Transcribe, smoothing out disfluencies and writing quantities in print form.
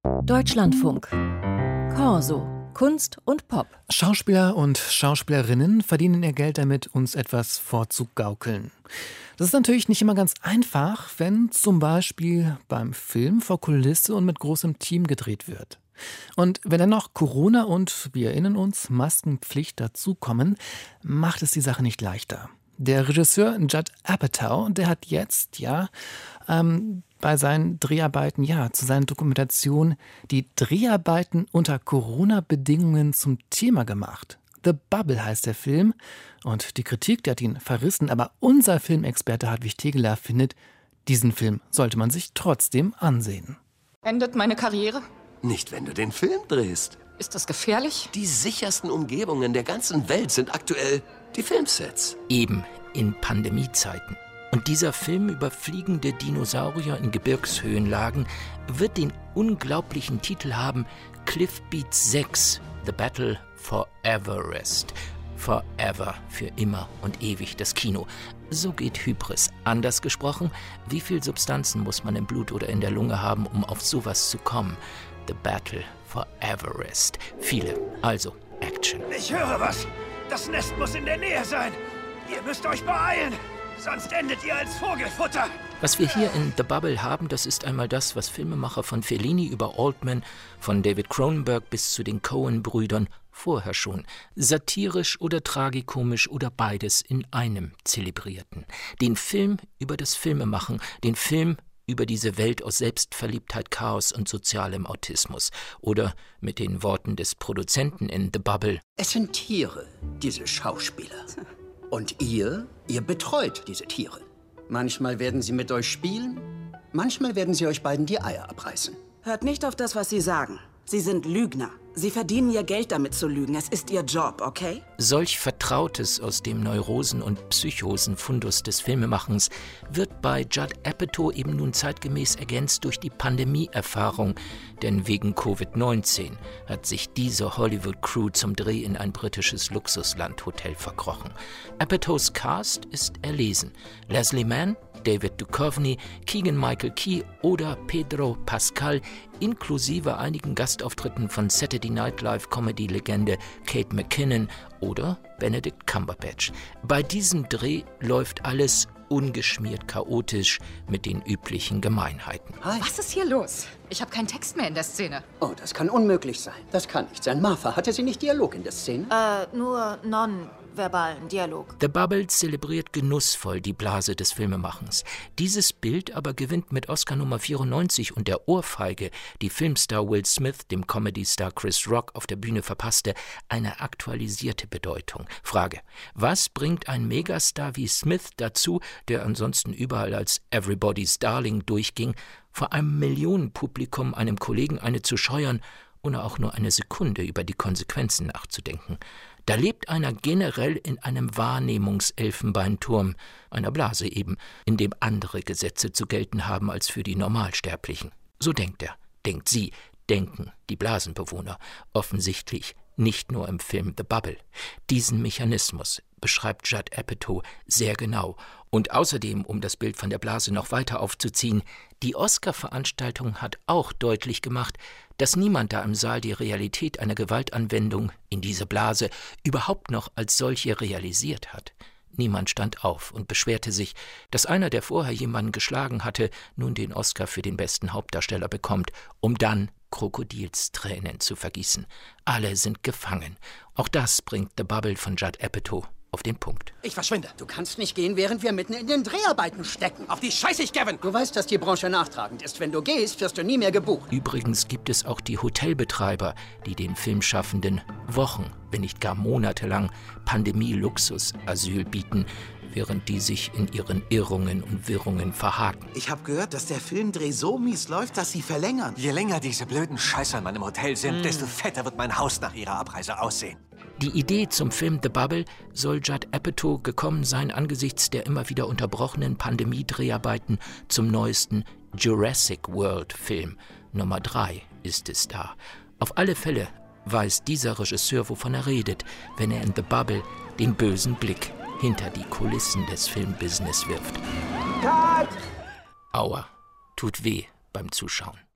Deutschlandfunk. Corso. Kunst und Pop. Schauspieler und Schauspielerinnen verdienen ihr Geld damit, uns etwas vorzugaukeln. Das ist natürlich nicht immer ganz einfach, wenn zum Beispiel beim Film vor Kulisse und mit großem Team gedreht wird. Und wenn dann noch Corona und, wir erinnern uns, Maskenpflicht dazukommen, macht es die Sache nicht leichter. Der Regisseur Judd Apatow, der hat jetzt, bei seinen Dreharbeiten, zu seiner Dokumentation, die Dreharbeiten unter Corona-Bedingungen zum Thema gemacht. The Bubble heißt der Film und die Kritik, der hat ihn verrissen, aber unser Filmexperte Hartwig Tegeler findet, diesen Film sollte man sich trotzdem ansehen. Endet meine Karriere? Nicht, wenn du den Film drehst. Ist das gefährlich? Die sichersten Umgebungen der ganzen Welt sind aktuell die Filmsets. Eben in Pandemiezeiten. Und dieser Film über fliegende Dinosaurier in Gebirgshöhenlagen wird den unglaublichen Titel haben: Cliff Beats 6, The Battle for Everest. Forever, für immer und ewig das Kino. So geht Hybris. Anders gesprochen, wie viel Substanzen muss man im Blut oder in der Lunge haben, um auf sowas zu kommen? The Battle for Everest. Viele. Also, Action. Ich höre was. Das Nest muss in der Nähe sein. Ihr müsst euch beeilen. Sonst endet ihr als Vogelfutter. Was wir hier in The Bubble haben, das ist einmal das, was Filmemacher von Fellini über Altman, von David Cronenberg bis zu den Coen-Brüdern vorher schon satirisch oder tragikomisch oder beides in einem zelebrierten. Den Film über das Filmemachen, den Film über diese Welt aus Selbstverliebtheit, Chaos und sozialem Autismus. Oder mit den Worten des Produzenten in The Bubble: Es sind Tiere, diese Schauspieler. Und ihr betreut diese Tiere. Manchmal werden sie mit euch spielen, manchmal werden sie euch beiden die Eier abreißen. Hört nicht auf das, was sie sagen. Sie sind Lügner. Sie verdienen ihr Geld damit zu lügen. Es ist ihr Job, okay? Solch Vertrautes aus dem Neurosen- und Psychosen-Fundus des Filmemachens wird bei Judd Apatow eben nun zeitgemäß ergänzt durch die Pandemie-Erfahrung. Denn wegen Covid-19 hat sich diese Hollywood-Crew zum Dreh in ein britisches Luxuslandhotel verkrochen. Apatows Cast ist erlesen. Leslie Mann, David Duchovny, Keegan-Michael Key oder Pedro Pascal, inklusive einigen Gastauftritten von Saturday Night Live Comedy-Legende Kate McKinnon oder Benedict Cumberbatch. Bei diesem Dreh läuft alles ungeschmiert chaotisch mit den üblichen Gemeinheiten. Hi. Was ist hier los? Ich habe keinen Text mehr in der Szene. Oh, das kann unmöglich sein. Das kann nicht sein. Martha, hatte sie nicht Dialog in der Szene? Nur nonverbalen Dialog. The Bubble zelebriert genussvoll die Blase des Filmemachens. Dieses Bild aber gewinnt mit Oscar Nummer 94 und der Ohrfeige, die Filmstar Will Smith dem Comedy-Star Chris Rock auf der Bühne verpasste, eine aktualisierte Bedeutung. Frage: Was bringt ein Megastar wie Smith dazu, der ansonsten überall als Everybody's Darling durchging, vor einem Millionenpublikum einem Kollegen eine zu scheuern, ohne auch nur eine Sekunde über die Konsequenzen nachzudenken? Da lebt einer generell in einem Wahrnehmungselfenbeinturm, einer Blase eben, in dem andere Gesetze zu gelten haben als für die Normalsterblichen. So denkt er, denkt sie, denken die Blasenbewohner, offensichtlich nicht nur im Film The Bubble. Diesen Mechanismus beschreibt Judd Apatow sehr genau. Und außerdem, um das Bild von der Blase noch weiter aufzuziehen, die Oscar-Veranstaltung hat auch deutlich gemacht, dass niemand da im Saal die Realität einer Gewaltanwendung in diese Blase überhaupt noch als solche realisiert hat. Niemand stand auf und beschwerte sich, dass einer, der vorher jemanden geschlagen hatte, nun den Oscar für den besten Hauptdarsteller bekommt, um dann Krokodilstränen zu vergießen. Alle sind gefangen. Auch das bringt The Bubble von Judd Apatow auf den Punkt. Ich verschwinde. Du kannst nicht gehen, während wir mitten in den Dreharbeiten stecken. Auf die scheiße ich, Kevin! Du weißt, dass die Branche nachtragend ist. Wenn du gehst, wirst du nie mehr gebucht. Übrigens gibt es auch die Hotelbetreiber, die den Filmschaffenden Wochen, wenn nicht gar monatelang Pandemie-Luxus-Asyl bieten, während die sich in ihren Irrungen und Wirrungen verhaken. Ich habe gehört, dass der Filmdreh so mies läuft, dass sie verlängern. Je länger diese blöden Scheißer in meinem Hotel sind, desto fetter wird mein Haus nach ihrer Abreise aussehen. Die Idee zum Film The Bubble soll Judd Apatow gekommen sein angesichts der immer wieder unterbrochenen Pandemie-Dreharbeiten zum neuesten Jurassic World-Film. Nummer 3 ist es da. Auf alle Fälle weiß dieser Regisseur, wovon er redet, wenn er in The Bubble den bösen Blick hinter die Kulissen des Filmbusiness wirft. Cut! Aua, tut weh beim Zuschauen.